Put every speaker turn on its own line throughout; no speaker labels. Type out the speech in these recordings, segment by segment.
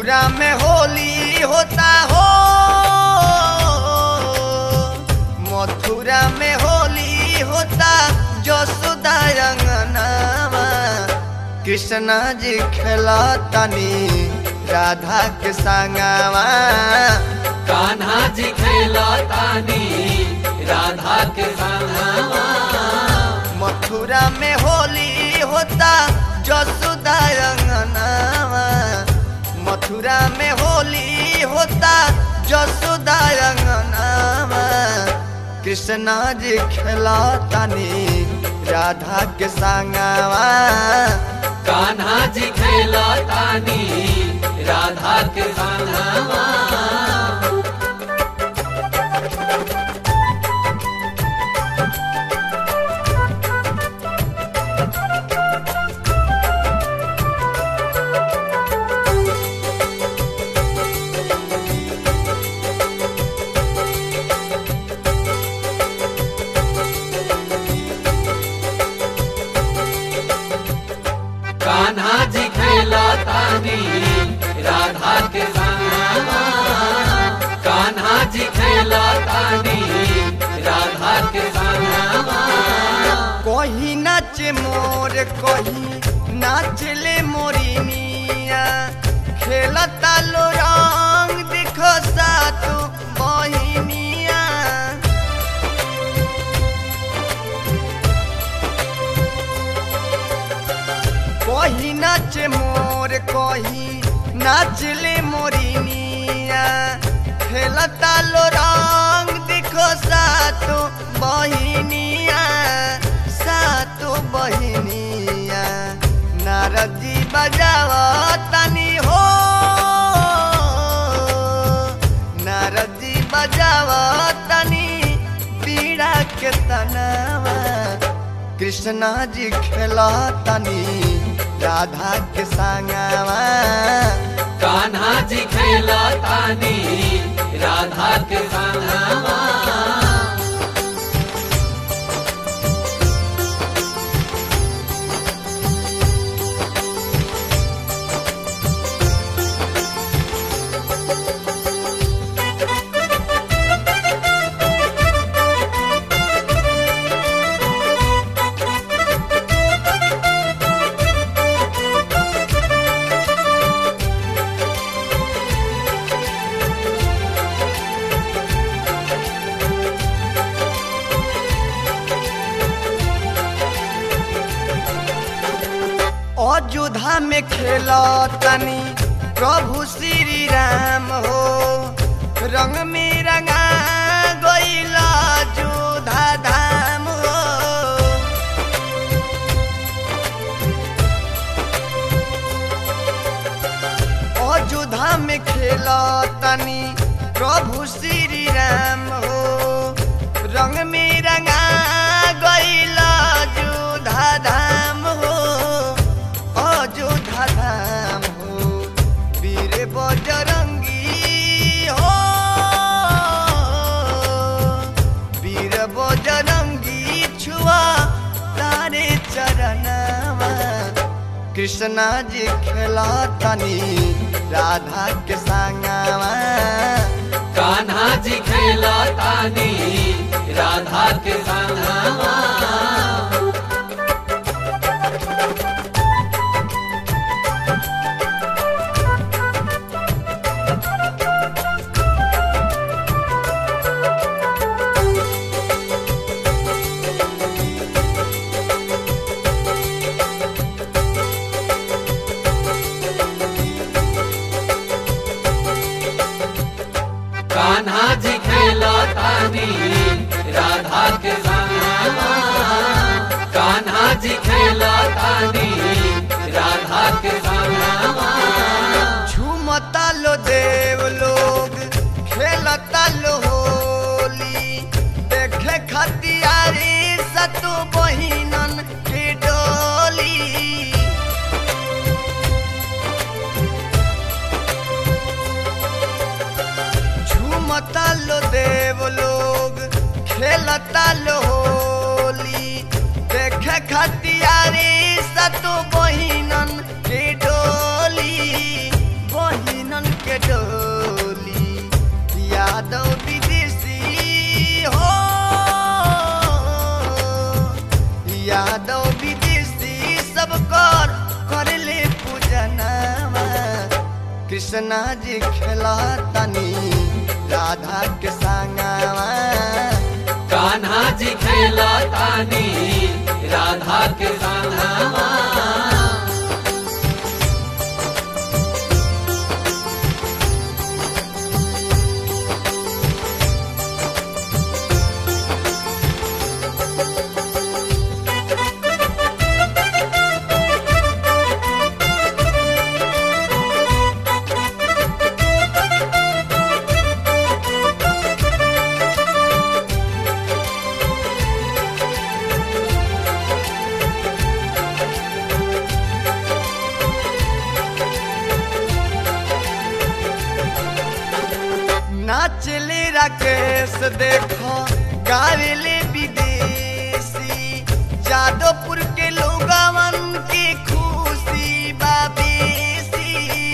मथुरा में होली होता हो, मथुरा में होली होता यशोदा अंगनावा। कृष्णा जी खेलतानी राधा के संगवा,
कान्हा जी खेलतानी राधा के संगवा।
मथुरा में होली होता यशोदा अंगनावा, मथुरा में होली होता यशोदा अंगनावा। कृष्णा जी खेलतानी राधा के संगवा,
कान्हा जी खेलतानी राधा के संगवा। कान्हा जी खेलतानी राधा के संगवा, कान्हा जी खेलतानी राधा के संगवा।
कहीं नाच मोर कहीं नाचले मोरिनिया, खेलता लो रंग देखो सातु बहिनिया। कहीं नाच मोर कहीं नाचले मोरिनिया, खेलता लो रंग देखो सातु बहिनिया, सातु बहिनिया। नारद जी बजावतानी हो, नारद जी बजावतानी पीड़ा के तनावा। कृष्णा जी खेलतानी राधा के संगवा,
कान्हा जी खेलतानी राधा के संगवा।
अयोध्या में खेलतानी प्रभु श्री राम हो, रंग में रंगा गइल अयोध्या धाम हो। अयोध्या में खेलतानी प्रभु श्री राम हो, रंग में रंगा गइल अयोध्या धाम हो, अयोध्या धाम हो। वीर बजरंगी हो, वीर बजरंगी छुआ तारे चरणवा। कृष्णा जी खेलतानी राधा के संगवा,
कान्हा जी खेलतानी राधा के संगवा। कान्हा जी खेलतानी राधा के संगवा, कान्हा जी खेलतानी राधा के संगवा।
झूमता लो देव लोग खेलता लो होली, देखे खतियारी सतु बहिनन के डोली। झूमता लो देव लोग खेलता लो होली, देखे खतियारी सतु बहिनन के डोली, बहिनन यादव विदेशी सब कर ले पूजनवा कृष्णा जी खेला तनी राधा के संगवा
कान्हा जी खेला तानी राधा के संगवा
नाचले राकेश देखो गावेले विदेशी जादवपुर के लोगवन की खुशी बाबेसी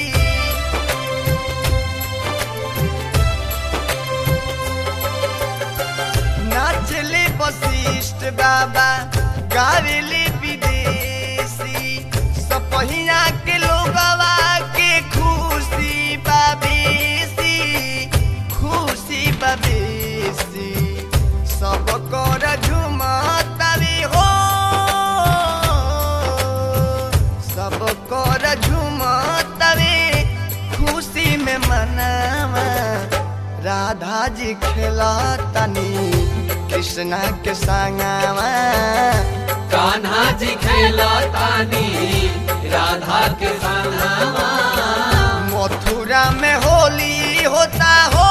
नाचले वशिष्ठ बाबा गावेले विदेशी सपहिया के लोगवा के खुशी बाबेसी खुशी बबेसी सब कर झुमतावे हो सब कर झुमतावे खुशी में मनावा राधा जी खेला तनी कृष्णा के संगवा
कान्हा जी खेला तानी राधा के संगवा
मथुरा में होली होता हो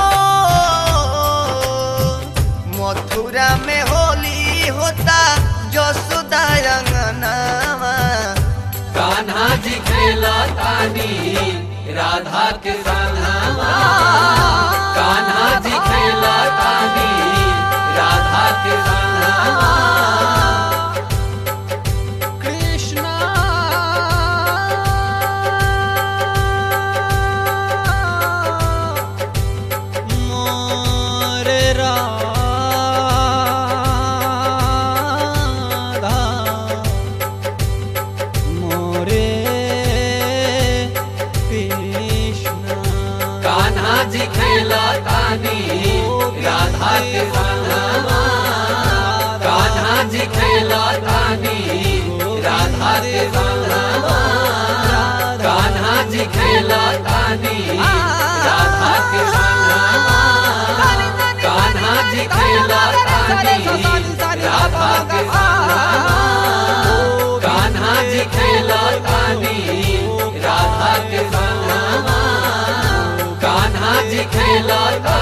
मथुरा में होली होता यशोदा अंगनावा
कान्हा जी खेला तानी राधा के संगवा कान्हा जी खेला तानी राधा के संगवा
कृष्णा मोरे राधा मोरे कृष्णा
कान्हा जी खेला तानी राधा के संगवा कान्हा जी खेला तानी राधा के संगवा कान्हा जी खेला तानी राधा के संगवा कान्हा जी खेला तानी राधा के संगवा कान्हा जी खेला तानी राधा के संगवा कान्हा जी खेला